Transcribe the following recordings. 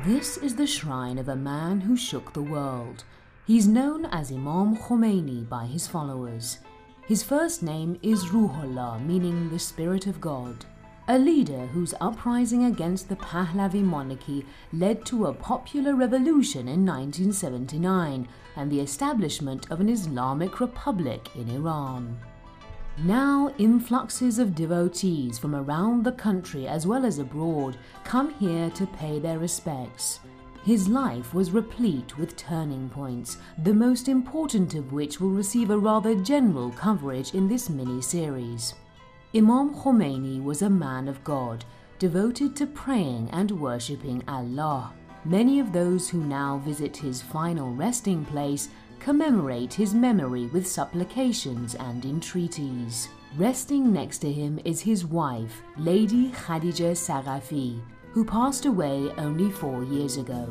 This is the shrine of a man who shook the world. He's known as Imam Khomeini by his followers. His first name is Ruhollah, meaning the Spirit of God. A leader whose uprising against the Pahlavi monarchy led to a popular revolution in 1979 and the establishment of an Islamic Republic in Iran. Now influxes of devotees from around the country as well as abroad come here to pay their respects. His life was replete with turning points, the most important of which will receive a rather general coverage in this mini-series. Imam Khomeini was a man of God, devoted to praying and worshipping Allah. Many of those who now visit his final resting place commemorate his memory with supplications and entreaties. Resting next to him is his wife, Lady Khadija Saghafi, who passed away only 4 years ago.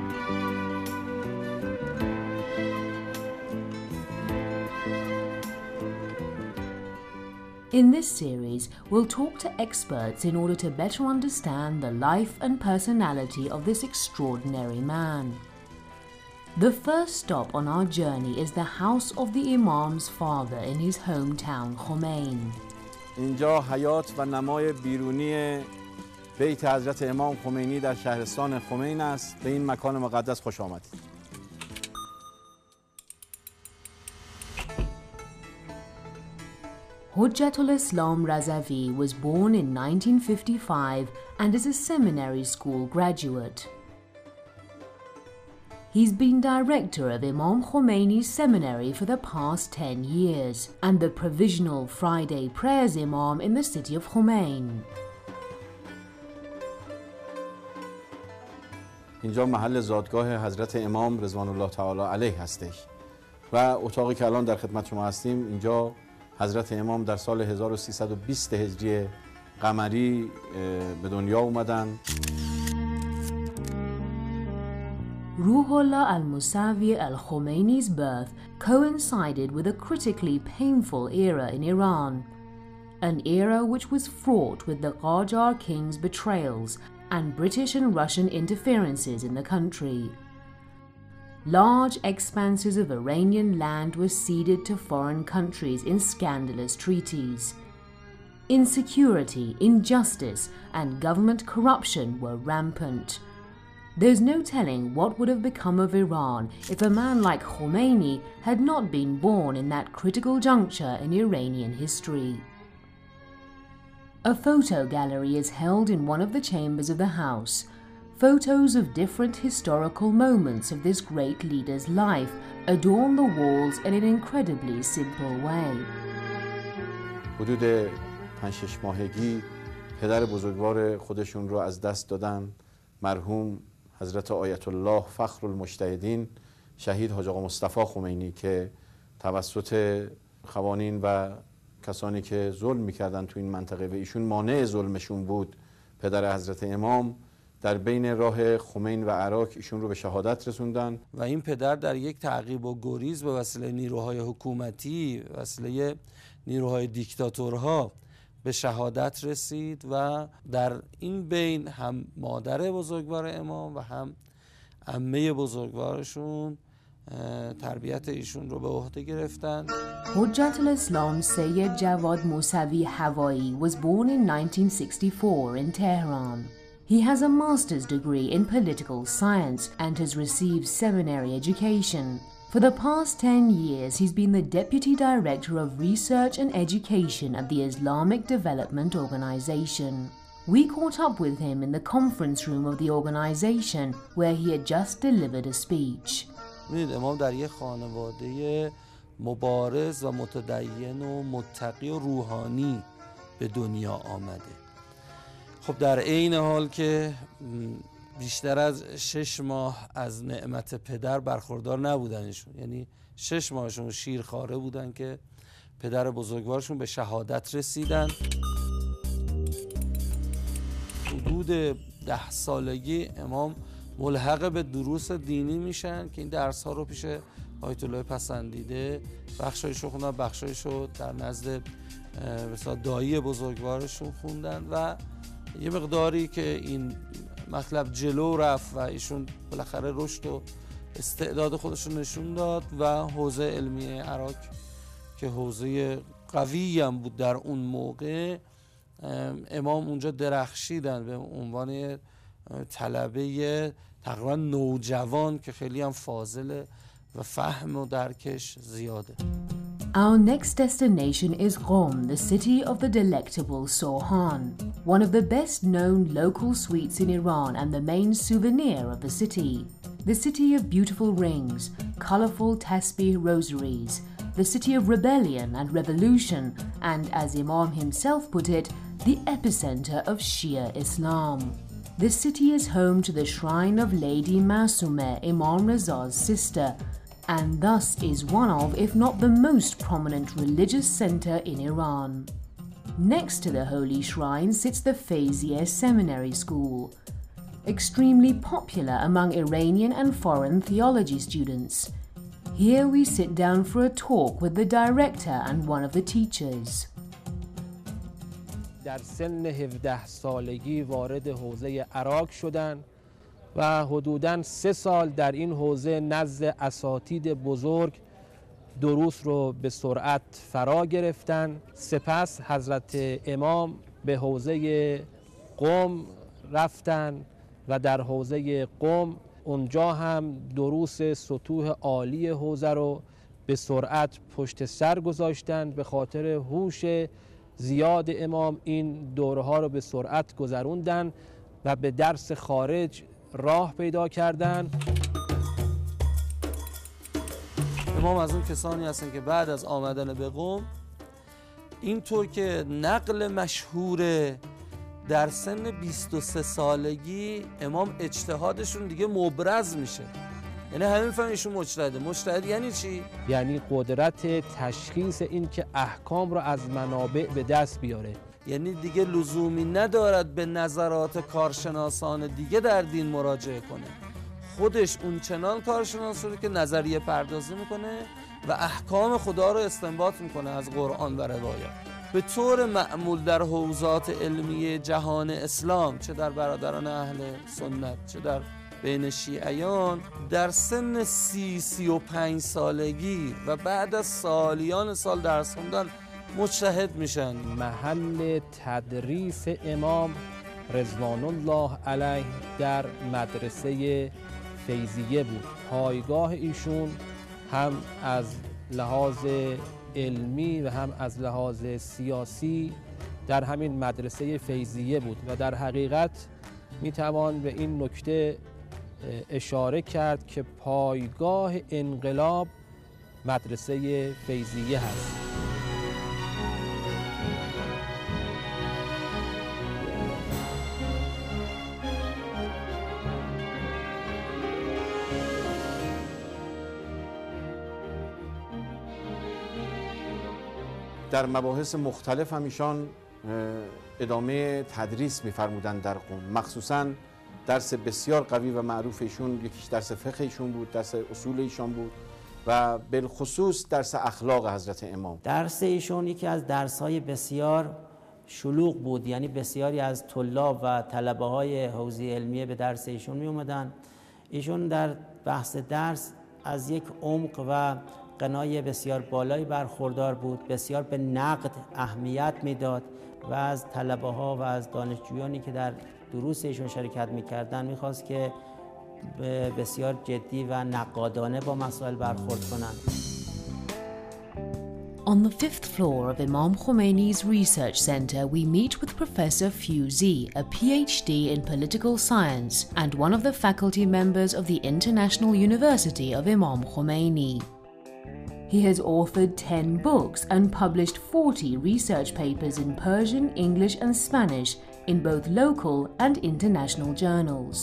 In this series, we'll talk to experts in order to better understand the life and personality of this extraordinary man. The first stop on our journey is the house of the Imam's father in his hometown, Khomein. اینجا حیات و نمای بیرونی بیت حضرت امام خمینی در شهرستان خمین است. به این مکان مقدس خوش آمدید. Hujjatul Islam Razavi was born in 1955 and is a seminary school graduate. He's been director of Imam Khomeini's seminary for the past 10 years and the provisional Friday prayers imam in the city of Khomein. اینجا محل زادگاه حضرت امام رضوان الله تعالی علیه هستش و اتاقی که الان در خدمت شما هستیم، اینجا حضرت امام در سال 1320 هجری قمری به دنیا اومدن. Ruhollah al-Musawi al-Khomeini's birth coincided with a critically painful era in Iran, an era which was fraught with the Qajar king's betrayals and British and Russian interferences in the country. Large expanses of Iranian land were ceded to foreign countries in scandalous treaties. Insecurity, injustice, and government corruption were rampant. There's no telling what would have become of Iran if a man like Khomeini had not been born in that critical juncture in Iranian history. A photo gallery is held in one of the chambers of the house. Photos of different historical moments of this great leader's life adorn the walls in an incredibly simple way. حدود 5-6 ماهگی پدر بزرگوار خودشون رو از دست دادن، مرحوم حضرت آیت الله فخر المجتهدین شهید حاج آقا مصطفی خمینی که توسط خوانین و کسانی که ظلم میکردن تو این منطقه و ایشون مانع ظلمشون بود، پدر حضرت امام، در بین راه خمین و عراق ایشون رو به شهادت رسوندن و این پدر در یک تعقیب و گریز به وسیله نیروهای حکومتی، وسیله نیروهای دیکتاتورها به شهادت رسید و در این بین هم مادر بزرگوار امام و هم عمه بزرگوارشون تربیت ایشون رو به عهده گرفتن. Hujjatul Islam Sayyid Jawad Musavi Hawai was born in 1964 in Tehran. He has a master's degree in political science and has received seminary education. For the past 10 years, he's been the Deputy Director of Research and Education at the Islamic Development Organization. We caught up with him in the conference room of the organization where he had just delivered a speech. می‌دونید امام در یک خانواده مبارز و متدین و متقی و روحانی به دنیا آمده. خب در عین حال که بیشتر از 6 ماه از نعمت پدر برخوردار نبودنشون، یعنی 6 ماهشون شیرخواره بودن که پدر بزرگوارشون به شهادت رسیدن. حدود 10 سالگی امام ملحق به دروس دینی میشن که این درس ها رو پیش آیت الله پسندیده بخشایشو خوندن، بخشایشو در نزد مثلا دایی بزرگوارشون خوندن و یه مقداری که این مطلب جلو رفت و ایشون بالاخره رشد و استعداد خودش رو نشون داد و حوزه علمی عراق که حوزه قوی هم بود در اون موقع، امام اونجا درخشیدن به عنوان طلبه تقریبا نوجوان که خیلی هم فاضله و فهم و درکش زیاده. Our next destination is Qom, the city of the delectable Sohan, one of the best-known local sweets in Iran and the main souvenir of the city. The city of beautiful rings, colorful tasbih rosaries, the city of rebellion and revolution, and as Imam himself put it, the epicenter of Shia Islam. The city is home to the shrine of Lady Masumeh, Imam Reza's sister, and thus is one of, if not the most prominent religious center in Iran. Next to the holy shrine sits the Feyziyeh Seminary School, extremely popular among Iranian and foreign theology students. Here we sit down for a talk with the director and one of the teachers. در سن 17 سالگی وارد حوزه عراق شدند و حدوداً 3 سال در این حوزه نزد اساتید بزرگ دروس رو به سرعت فرا گرفتن. سپس حضرت امام به حوزه قم رفتن و در حوزه قم اونجا هم دروس سطوح عالی حوزه رو به سرعت پشت سر گذاشتن. به خاطر هوش زیاد امام این دوره‌ها رو به سرعت گذروندن و به درس خارج راه پیدا کردن. امام از اون کسانی هستن که بعد از آمدن به قم اینطور که نقل مشهوره در سن 23 سالگی امام اجتهادشون دیگه مبرز میشه، یعنی همه میفهمن ایشون مجتهده. مجتهد یعنی چی؟ یعنی قدرت تشخیص این که احکام رو از منابع به دست بیاره، یعنی دیگه لزومی ندارد به نظرات کارشناسان دیگه در دین مراجعه کنه، خودش اون چنان کارشناس شده که نظریه پردازی میکنه و احکام خدا رو استنباط میکنه از قرآن و روایات. به طور معمول در حوزات علمی جهان اسلام، چه در برادران اهل سنت چه در بین شیعیان، در سن 30-35 سالگی و بعد از سالیان سال درس خوندن مجتهد میشن. محل تدریس امام رضوان الله علیه در مدرسه فیضیه بود. پایگاه ایشون هم از لحاظ علمی و هم از لحاظ سیاسی در همین مدرسه فیضیه بود و در حقیقت میتوان به این نکته اشاره کرد که پایگاه انقلاب مدرسه فیضیه هست. در مباحث مختلف هم ایشان ادامه تدریس می‌فرمودند در قم، مخصوصاً درس بسیار قوی و معروف ایشون یکیش درس فقه ایشون بود، درس اصول ایشان بود و بالخصوص درس اخلاق حضرت امام. درس ایشون یکی از درس‌های بسیار شلوغ بود، یعنی بسیاری از طلاب و طلبه‌های حوزه علمیه به درس ایشون می اومدن. ایشون در بحث درس از یک عمق و قنای بسیار بالایی برخوردار بود، بسیار به نقد اهمیت میداد و از طلبه‌ها و از دانشجویانی که در دروس ایشون شرکت میکردن میخواست که بسیار جدی و نقادانه با مسائل برخورد کنند. On the 5th floor of Imam Khomeini's research center, we meet with Professor Fouzi, a PhD in political science and one of the faculty members of the International University of Imam Khomeini. He has authored 10 books and published 40 research papers in Persian, English and Spanish in both local and international journals.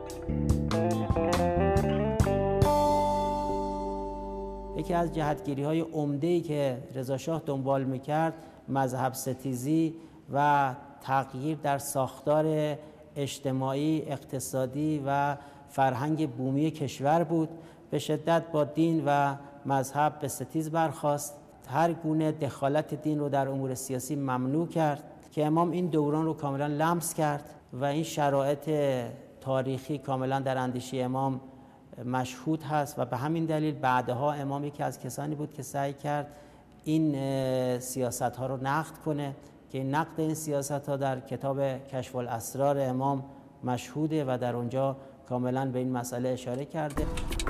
یکی از جهتگیری‌های عمده‌ای که رضا شاه دنبال می‌کرد مذهب ستیزی و تغییر در ساختار اجتماعی، اقتصادی و فرهنگ بومی کشور بود. به شدت با دین و مذهب به ستیز برخاست، هر گونه دخالت دین رو در امور سیاسی ممنوع کرد که امام این دوران رو کاملا لمس کرد و این شرایط تاریخی کاملا در اندیشه امام مشهود هست و به همین دلیل بعدها امام یکی از کسانی بود که سعی کرد این سیاست ها رو نقد کنه که این نقد این سیاست ها در کتاب کشف الاسرار امام مشهوده و در اونجا کاملا به این مسئله اشاره کرده.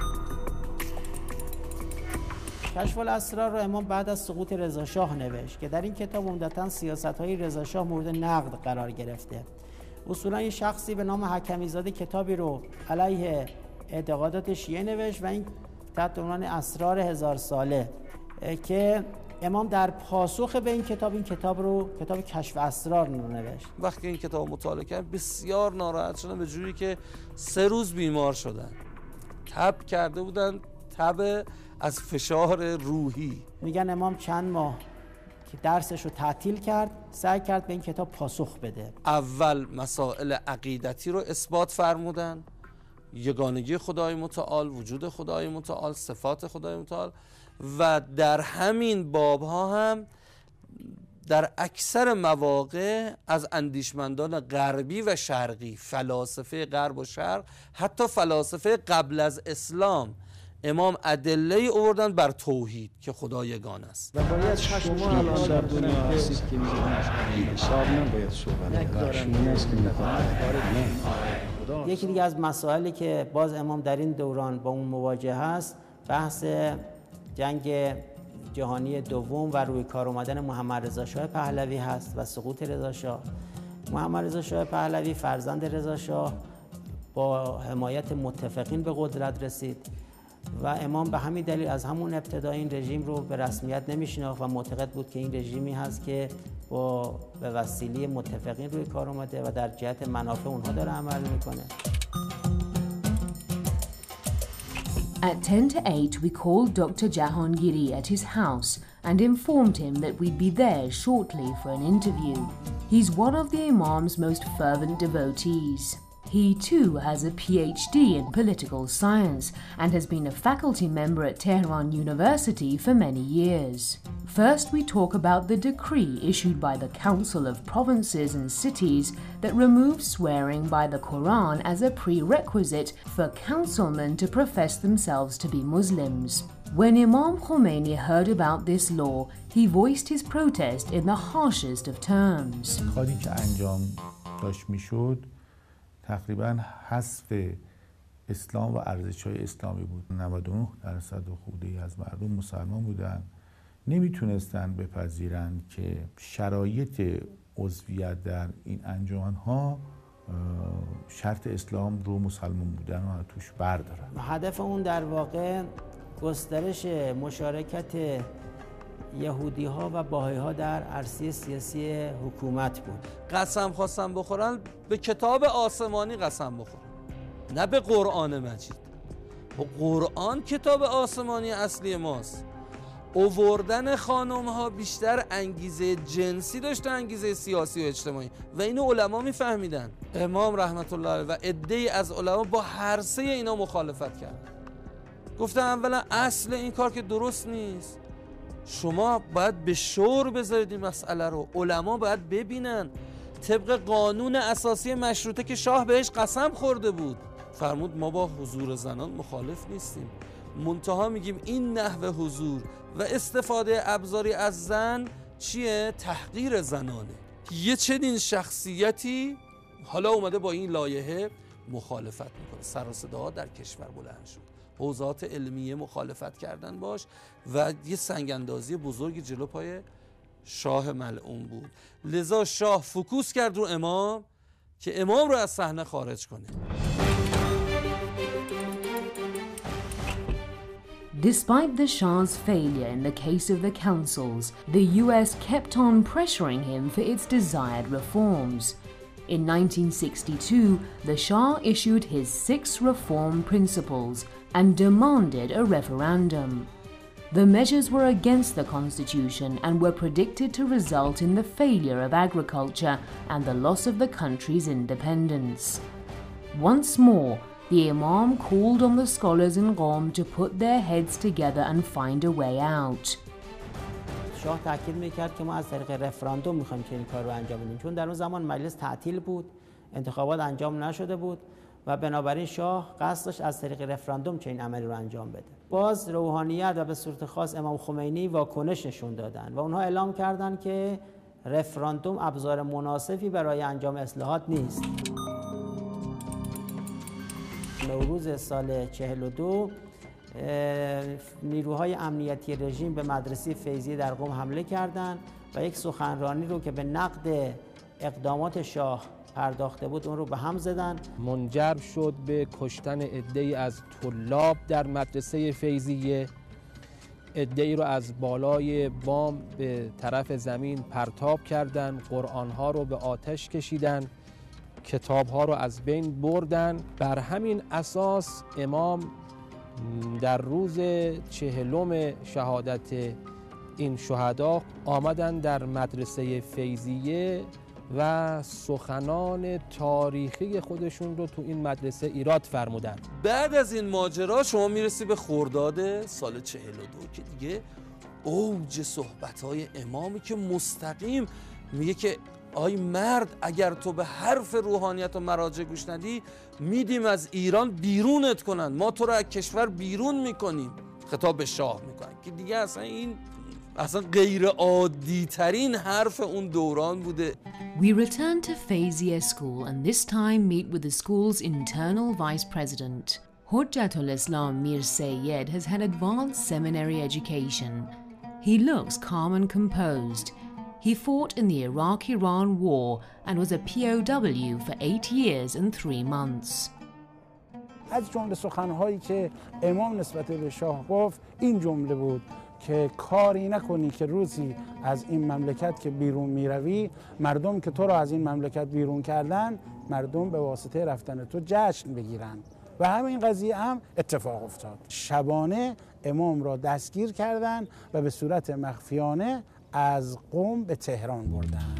کشف الاسرار رو امام بعد از سقوط رضاشاه نوشت که در این کتاب عمدتاً سیاست‌های رضاشاه مورد نقد قرار گرفته. اصولاً یه شخصی به نام حکمی زاده کتابی رو علیه اعتقادات شیعه نوشت و این تحت عنوان اسرار 1000 ساله که امام در پاسخ به این کتاب رو کتاب کشف اسرار رو نوشت. وقتی این کتاب مطالعه کردم بسیار ناراحت شدم، به جوری که 3 روز بیمار شدن. تب کرده بودن، تب از فشار روحی. میگن امام چند ماه که درسش رو تعطیل کرد، سعی کرد به این کتاب پاسخ بده. اول مسائل عقیدتی رو اثبات فرمودن، یگانگی خدای متعال، وجود خدای متعال، صفات خدای متعال، و در همین بابها هم در اکثر مواقع از اندیشمندان غربی و شرقی، فلاسفه غرب و شرق، حتی فلاسفه قبل از اسلام، امام ادله آوردن بر توحید که خدا یگانه است. و باید شما الان در دنیا هستید که می‌گید حساب نباید صحبت کرد. یکی دیگه از مسائلی که باز امام در این دوران با اون مواجه هست، بحث جنگ جهانی دوم و روی کار آمدن محمد رضا شاه پهلوی هست و سقوط رضا شاه. محمد رضا شاه پهلوی فرزند رضا شاه با حمایت متفقین به قدرت رسید و امام به همین دلیل از همون ابتدا این رژیم رو به رسمیت نمیشناخت و معتقد بود که این رژیمی هست که به وسیله متفقین روی کار اومده و در جهت منافع اونها داره عمل میکنه. At 10 to 8, we called Dr. Jahangiri at his house and informed him that we'd be there shortly for an interview. He's one of the Imam's most fervent devotees. He too has a PhD in political science and has been a faculty member at Tehran University for many years. First, we talk about the decree issued by the Council of Provinces and Cities that removed swearing by the Quran as a prerequisite for councilmen to profess themselves to be Muslims. When Imam Khomeini heard about this law, he voiced his protest in the harshest of terms. کاری که انجام داشت میشد تقریبا حذف اسلام و ارزش‌های اسلامی بود. 99% خودی از مردم مسلمان بودن، نمیتونستن بپذیرند که شرایط عضویت در این انجمن‌ها شرط اسلام رو مسلمان بودن رو توش بردارن. هدف اون در واقع گسترش مشارکت یهودی ها و باهایی ها در عرصه سیاسی حکومت بود. قسم خواستن بخورن به کتاب آسمانی قسم بخورن، نه به قرآن مجید. و قرآن کتاب آسمانی اصلی ماست. اووردن خانم ها بیشتر انگیزه جنسی داشته، انگیزه سیاسی و اجتماعی، و اینو علما میفهمیدن. امام رحمت الله علیه و عده‌ای از علما با هر سه اینا مخالفت کردن. گفتن اولا اصل این کار که درست نیست، شما باید به شور بذارید این مسئله رو، علما باید ببینن طبق قانون اساسی مشروطه که شاه بهش قسم خورده بود. فرمود ما با حضور زنان مخالف نیستیم، منتها میگیم این نحوه حضور و استفاده ابزاری از زن چیه؟ تحقیر زنانه. یه چنین شخصیتی حالا اومده با این لایحه مخالفت میکنه. سر و صداها در کشور بلند شد، حوزات علمیه مخالفت کردن باش و یه سنگاندازی بزرگی جلو پای شاه ملعون بود. لذا شاه فوکوس کرد رو امام که امام رو از صحنه خارج کنه. Despite the Shah's failure in the case of the councils, the US kept on pressuring him for its desired reforms. In 1962, the Shah issued his 6 reform principles and demanded a referendum. The measures were against the constitution and were predicted to result in the failure of agriculture and the loss of the country's independence. Once more, the Imam called on the scholars in Qom to put their heads together and find a way out. شاه تاکید میکرد که ما از طریق رفراندوم میخوایم که این کار رو انجام بدیم، چون در اون زمان مجلس تعطیل بود، انتخابات انجام نشده بود و بنابراین شاه قصدش از طریق رفراندوم چه این عملی رو انجام بده. باز روحانیت و به صورت خاص امام خمینی واکنش نشون دادن و اونها اعلام کردن که رفراندوم ابزار مناسبی برای انجام اصلاحات نیست. نوروز سال 42 نیروهای امنیتی رژیم به مدرسه فیضیه در قم حمله کردند و یک سخنرانی رو که به نقد اقدامات شاه پرداخته بود اون رو به هم زدن. منجر شد به کشتن عده‌ای از طلاب در مدرسه فیضیه. عده‌ای رو از بالای بام به طرف زمین پرتاب کردن، قرآن‌ها رو به آتش کشیدن، کتاب‌ها رو از بین بردن. بر همین اساس امام در روز 40 شهادت این شهدا آمدن در مدرسه فیضیه و سخنان تاریخی خودشون رو تو این مدرسه ایراد فرمودن. بعد از این ماجرا شما میرسی به خرداد سال 42 که دیگه اوج صحبت‌های امامی که مستقیم میگه که آی مرد، اگر تو به حرف روحانیت و مراجع گوش ندی میدیم از ایران بیرونت کنن، ما تو رو از کشور بیرون میکنیم. خطاب به شاه میکنن که دیگه اصلا این غیر عادی ترین حرف اون دوران بوده. We return to Feyziye School and this time meet with the school's internal vice president. Hujjatul Islam Mir Sayyed has had advanced seminary education. He looks calm and composed. He fought in the Iraq-Iran war and was a POW for 8 years and 3 months. از جمله سخنهایی که امام نسبت به شاه گفت این جمله بود که کاری نکنی که روزی از این مملکت که بیرون میروی، مردم که تو را از این مملکت بیرون کردن، مردم به واسطه رفتن تو جشن بگیرن. و همین قضیه هم اتفاق افتاد. شبانه امام را دستگیر کردند و به صورت مخفیانه از قم به تهران بردن.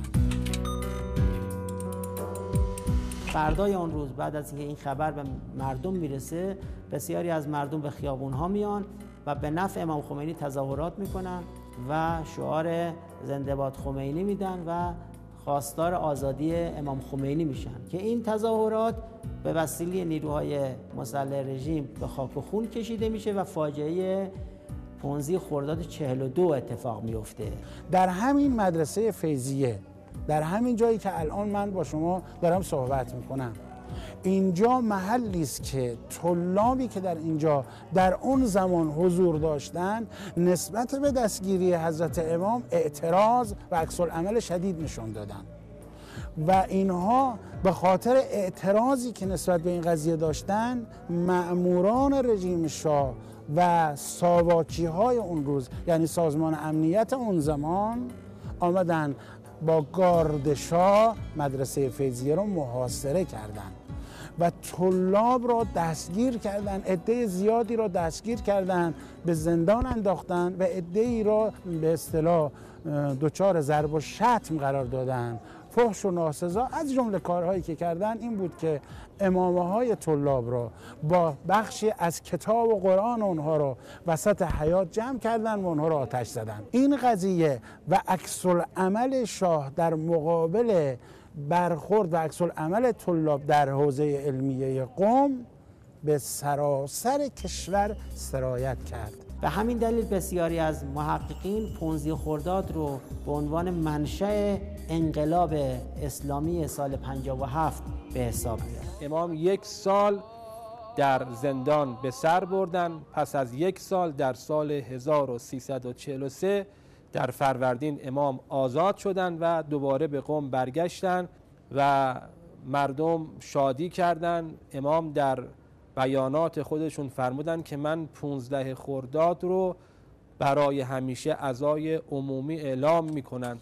فردای اون روز بعد از اینکه این خبر به مردم میرسه، بسیاری از مردم به خیابون‌ها میان و به نفع امام خمینی تظاهرات میکنن و شعار زنده باد خمینی میدن و خواستار آزادی امام خمینی میشن که این تظاهرات به وسیله نیروهای مسلح رژیم به خاک و خون کشیده میشه و فاجعه 15 خرداد 42 اتفاق میفته. در همین مدرسه فیضیه، در همین جایی که الان من با شما دارم صحبت میکنم، اینجا محلی است که طلابی که در اینجا در اون زمان حضور داشتند نسبت به دستگیری حضرت امام اعتراض و عکس العمل شدید نشون دادند و اینها به خاطر اعتراضی که نسبت به این قضیه داشتن، مأموران رژیم شاه و ساواکی های اون روز، یعنی سازمان امنیت اون زمان، آمدن با گارد شاه مدرسه فیضیه رو محاصره کردند و طلاب را دستگیر کردند، عده زیادی را دستگیر کردند، به زندان انداختند و عده‌ای را به اصطلاح دچار ضرب و شتم قرار دادند. فحش و ناسزا. از جمله کارهایی که کردن این بود که امامه های طلاب را با بخشی از کتاب و قرآن اونها را وسط حیاط جمع کردن و اونها را آتش زدن. این قضیه و عکس العمل شاه در مقابل برخورد و عکس العمل طلاب در حوزه علمیه قم به سراسر کشور سرایت کرد. به همین دلیل بسیاری از محققین 15 خرداد رو به عنوان منشأ انقلاب اسلامی سال 57 به حساب میارن. امام 1 سال در زندان به سر بردن. پس از 1 سال در سال 1343 در فروردین امام آزاد شدند و دوباره به قم برگشتند و مردم شادی کردند. امام در بیانات خودشون فرمودن که من 15 خرداد رو برای همیشه عزای عمومی اعلام میکنن.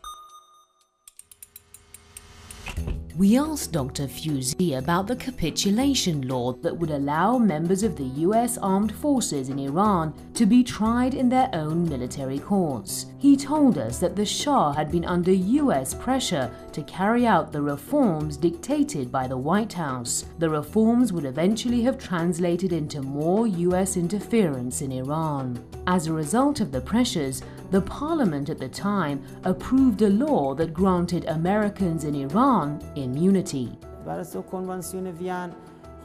We asked Dr. Fusey about the capitulation law that would allow members of the US armed forces in Iran to be tried in their own military courts. He told us that the Shah had been under US pressure to carry out the reforms dictated by the White House. The reforms would eventually have translated into more US interference in Iran. As a result of the pressures, the parliament at the time approved a law that granted Americans in Iran immunity. بر اساس کنوانسیون وین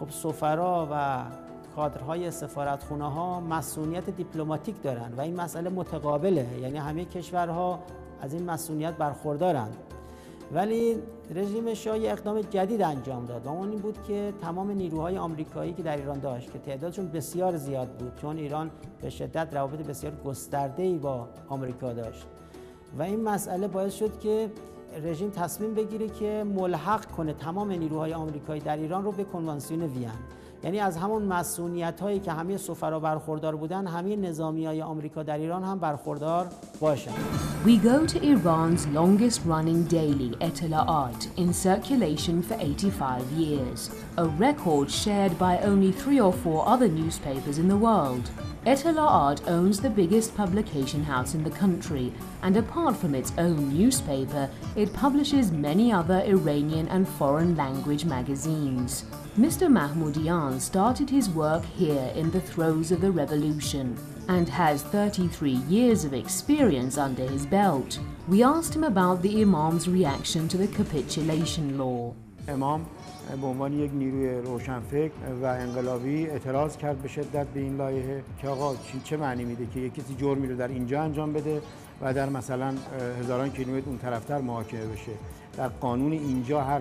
خب سفرا و کادرهای سفارتخونه ها مسئولیت دیپلماتیک دارن و این مسئله متقابله، یعنی همه کشورها از این مسئولیت برخوردارند. ولی رژیم شاه اقدام جدید انجام داد و اون این بود که تمام نیروهای آمریکایی که در ایران داشت که تعدادشون بسیار زیاد بود، چون ایران به شدت روابط بسیار گسترده‌ای با آمریکا داشت و این مسئله باعث شد که رژیم تصمیم بگیره که ملحق کنه تمام نیروهای آمریکایی در ایران رو به کنوانسیون وین. یعنی از همون مسئولیت‌هایی که همه سفرا برخوردار بودن، همه نظامیای آمریکا در ایران هم برخوردار باشن. We go to Iran's longest running daily, Etela'at, in circulation for 85 years, a record shared by only 3 or 4 other newspapers in the world. Etela'at owns the biggest publication house in the country, and apart from its own newspaper, it publishes many other Iranian and foreign language magazines. Mr. Mahmoudian started his work here in the throes of the revolution and has 33 years of experience under his belt. We asked him about the Imam's reaction to the capitulation law. امام به عنوان یک نیروی روشنفکر و انقلابی اعتراض کرد به شدت به این لایحه که آقا چه معنی میده که یک کسی جرمی رو در اینجا انجام بده و در مثلا هزاران کیلومتر اون طرفتر محاکمه بشه. در قانون اینجا هر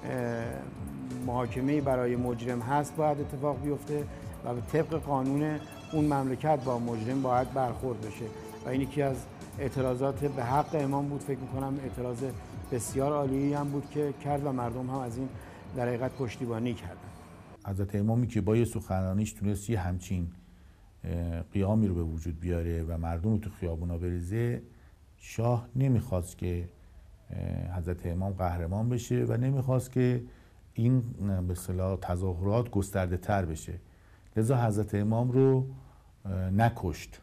محاکمه‌ای برای مجرم هست باید اتفاق بیفته و به طبق قانون اون مملکت با مجرم باید برخورد بشه و این یکی از اعتراضات به حق امام بود. فکر می‌کنم اعتراض بسیار عالی هم بود که کرد و مردم هم از این در حقیقت پشتیبانی کردن. حضرت امامی که با یه سخنرانیش تونست یه همچین قیامی رو به وجود بیاره و مردم رو تو خیابونا بریزه، شاه نمیخواست که حضرت امام قهرمان بشه و نمیخواست که این به اصطلاح تظاهرات گسترده تر بشه، لذا حضرت امام رو نکشت،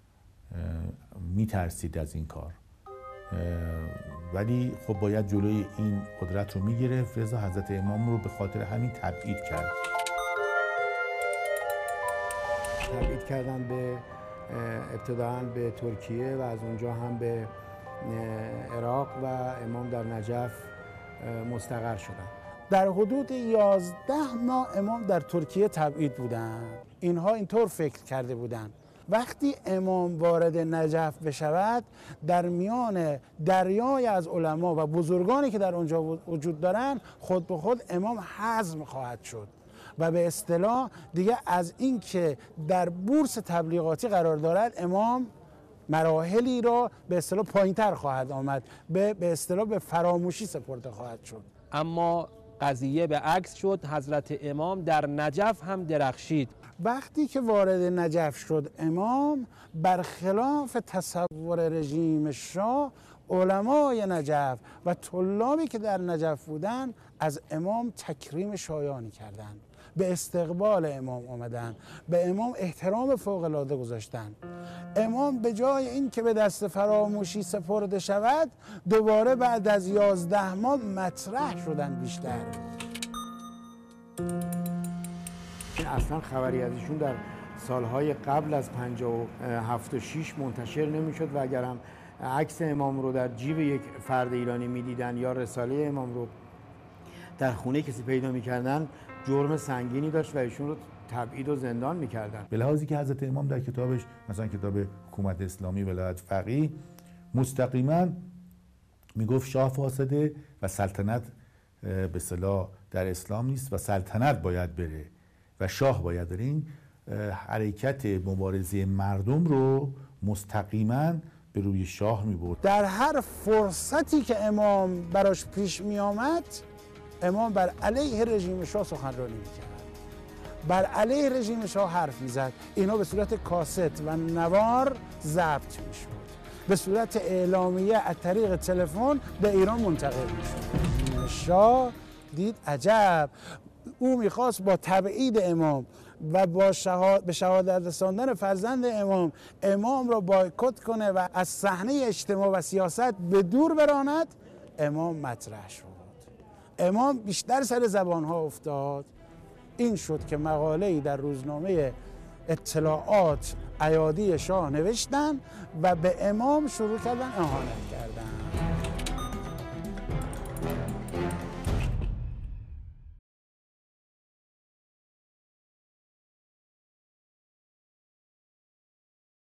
میترسید از این کار، ولی خب باید جلوی این قدرت رو میگرفت، لذا حضرت امام رو به خاطر همین تبعید کرد. تبعید کردن به ابتداعاً به ترکیه و از اونجا هم به عراق و امام در نجف مستقر شدن. در حدود 11 ماه امام در ترکیه تبعید بودن. اینها اینطور فکر کرده بودند وقتی امام وارد نجف بشود، در میان دریای از علما و بزرگانی که در اونجا وجود دارند، خود به خود امام هضم خواهد شد و به اصطلاح دیگه از این که در بورس تبلیغاتی قرار دارد، امام مراحلی را به اصطلاح پایین‌تر خواهد آمد، به اصطلاح به فراموشی سپرده خواهد شد. اما قضیه به عکس شد. حضرت امام در نجف هم درخشید. وقتی که وارد نجف شد امام، برخلاف تصور رژیم شاه، علمای نجف و طلابی که در نجف بودند از امام تکریم شایانی کردند، به استقبال امام آمدند، به امام احترام فوق‌العاده گذاشتند. امام به جای این که به دست فراموشی سپرده شود، دوباره بعد از 11 ماه مطرح شدند بیشتر. اصلا خبری از ایشون در سالهای قبل از 57 و 6 منتشر نمیشد و اگرم عکس امام رو در جیب یک فرد ایرانی میدیدن یا رساله امام رو در خونه کسی پیدا میکردن، جرم سنگینی داشت و ایشون رو تبعید و زندان میکردن. به لحاظی که حضرت امام در کتابش، مثلا کتاب حکومت اسلامی ولایت فقیه، مستقیما میگفت شاه فاسده و سلطنت به اصطلاح در اسلام نیست و سلطنت باید بره و شاه باید بره. این حرکت مبارزه مردم رو مستقیما به روی شاه میبرد. در هر فرصتی که امام براش پیش میآمد، امام بر علیه رژیم شاه سخنرانی میکرد، بر علیه رژیم شاه حرف میزد. اینا به صورت کاست و نوار ضبط میشد، به صورت اعلامیه از طریق تلفن به ایران منتقل میشد. شاه دید عجب، او میخواست با تبعید امام و با به شهادت رساندن فرزند امام را بایکوت کنه و از صحنه اجتماع و سیاست به دور براند. امام مطرح شد، امام بیشتر سر زبانها افتاد. این شد که مقاله‌ای در روزنامه اطلاعات ایادی شاه نوشتن و به امام شروع کردن اهانت کردن.